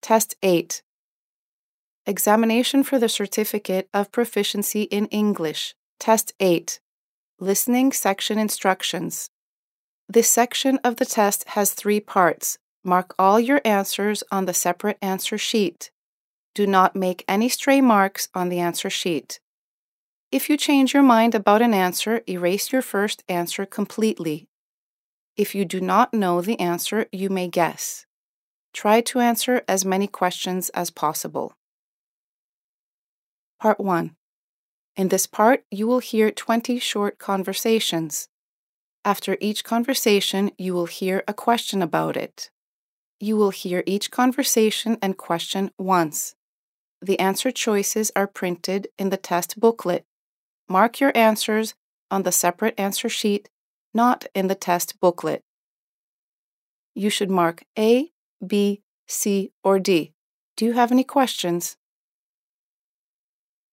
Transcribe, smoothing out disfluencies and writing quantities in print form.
Test 8. Examination for the Certificate of Proficiency in English. Test 8. Listening Section Instructions. This section of the test has 3 parts. Mark all your answers on the separate answer sheet. Do not make any stray marks on the answer sheet. If you change your mind about an answer, erase your first answer completely. If you do not know the answer, you may guess. Try to answer as many questions as possible. Part 1. In this part, you will hear 20 short conversations. After each conversation, you will hear a question about it. You will hear each conversation and question once. The answer choices are printed in the test booklet. Mark your answers on the separate answer sheet, not in the test booklet. You should mark A, B, C, or D. Do you have any questions?